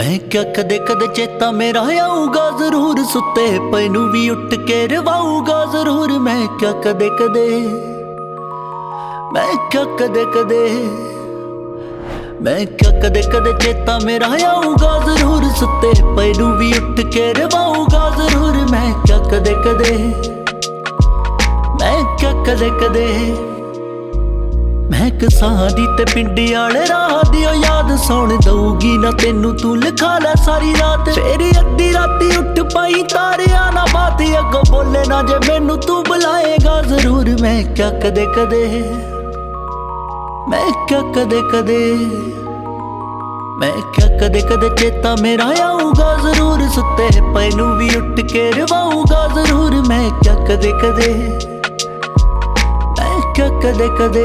मैं क्या कदे कदे चेता मेरा आऊगा जरूर, सुते पे नू भी उठ के रवाऊगा जरूर। मैं क्या कदे कदे मैं क्या कदे कदे चेता मेरा आऊगा जरूर, सुते पे नू भी उठ के रवाऊगा जरूर। मैं क्या कदे कदे मैं किसानी ते पिंडी आले राह दी याद सुन दऊगी ना तेनू, तू लिखा लै सारी रात। फिर अद्धी राती उठ पाई तारिया ना बात, अगो बोले ना जे मैनू तू बुलाएगा जरूर। मैं क्या कदे कदे चेता मेरा आऊगा जरूर, सुते पे नू भी उठ के रवाऊगा जरूर। मैं क्या कदे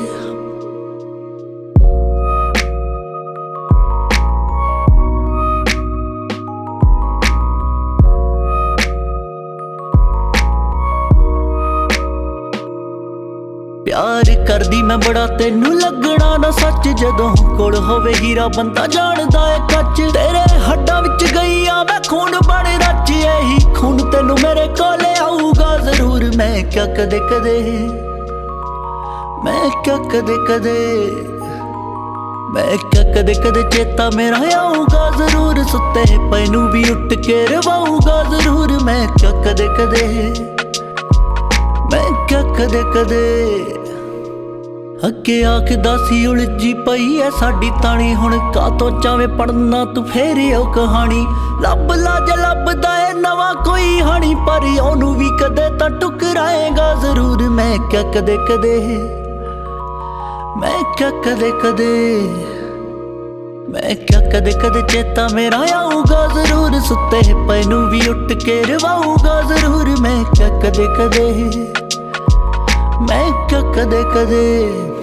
प्यार करदी मैं बड़ा तेनू लगना ना सच, जदों कोल होवे हीरा बंदा जानदा है कच। तेरे हड्डां विच गई आ मैं खून बन रच, यही खून तेनू मेरे कोले आऊगा जरूर। मैं क्या कदे कदे चेता मेरा आऊगा जरूर, सुते पे नू भी उठ के रवाऊगा जरूर। मैं क्या कदे अगे आखदा सी उलझी पई है साडी ताणी, हुण कातों चावे पढ़ना तू फेर ओ कहानी। लब लाज लभदा है नवा कोई हानी, पर ओनू भी कदे तां टुकराएगा जरूर। मैं क्या कदे चेता मेरा आऊगा जरूर, सुते पे नू भी उठ के रवाऊगा जरूर। मैं क्या कदे